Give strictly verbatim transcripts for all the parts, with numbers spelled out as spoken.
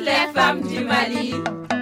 les femmes du Mali.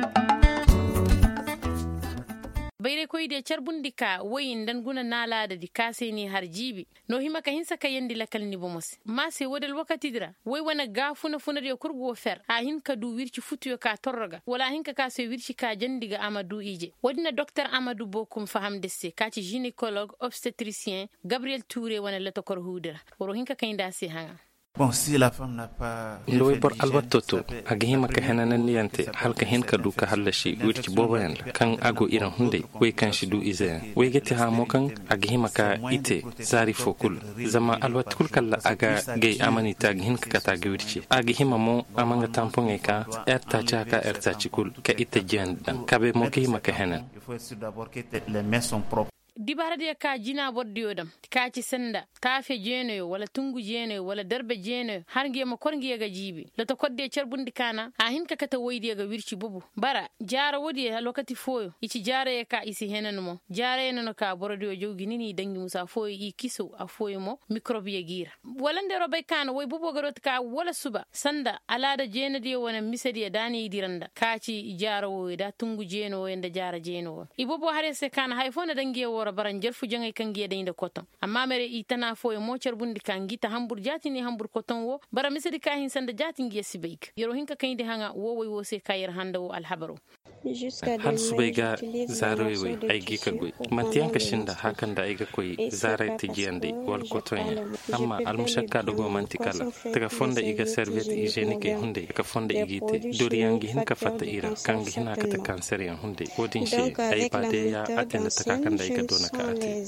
Bayre koy de charbundika wayin dan guna nala da dikase ni har jibi no hima ka hinsa ka yandi lakal ni bomos ma se wodal wakati dira way wana gafuna funa de kurgo fer ha hin ka du wirci futuyo ka torroga wala hin ka ka se wirci ka jandiga Amadou Ije wadina docteur Amadou Bokum faham desse ka ci gynécologue obstétricien Gabriel Touré wana la to kor hudira woro hin ka kaynda se hanga. Bon, si la femme n'a pas loy bor albattoto agihima ka henanan niyante halka hin ka duka hallashi wirci bobayan kan ago iran hunde way kan shi du ize way gati ha mo kan agihima ka ite zari fokul zama albat kul kala aga gay amani tag hin ka ta wirci agihima mo amanga tampon ka erta cha ka erta chikul ka ite jendan kabe mo ki maka henan il faut d'abord que les mains sont propres. Dibara de ka jina boddiyo dam ka ci senda tafe jenoyo wala tungu jenoyo wala darbe jenoyo har ngiye ma korngiye ga jibi lato kodde cerbundi kana ha hin ka kata woydi ga wirci bubu bara jara wodi ha lokati foyo ici jara e ka isi henanu mo jara e no ka borodiyo jowgi nini dangi musa foyo i kiso a foyo mo microbe ye gira wala ndero bay kana woy bubu ga rot ka wala suba sanda alada jenadi wona misadi dani diranda ka ci jara woy da tungu jeno wenda jara jeno i bubu hare se kana hay fona dangi wora baran jerfu jangay kangiye dayinde koton amma mere itana fo e mo cerbundi kangi ta hambur jatini hambur koton wo bara misadi ka hin sanda jatingi sibeyk yoro hinka kayde hanga wo woy wo se kayir handa wo alhabaru har subaiga zarewe aigi ka goy mantiyan ka shinda hakan da aiga koy zarai tijiyande wal kotonya amma almushakka dogo mantikala daga fonda iga serviette hygienique hunde ka fonda igite doriyangi hin ka fatta ira kangi hina ka ta cancer yan hunde wodin shi ay pade ya atenda ta kan da iga dona ka ate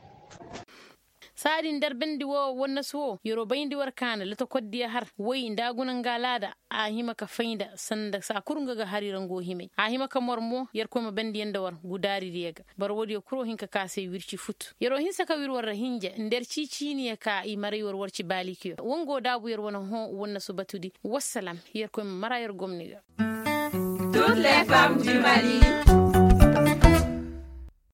sadin darbendi wo wonna so yoro bayndi war kana lato koddiya har way ndagunan galada a hima ka faynda sanda sa kurunga ga harirango hime a hima ka mormo yar ko ma bendi yanda war gudari riega bar wodi kuro hinka ka sai wirci fut yoro hinsa ka wirwar hinja nder cicini ka i mari war warci balikiyo wongo dabu yar wona ho wonna so batudi wassalam yar ko ma mara yar gomniga. Toutes les femmes du Mali.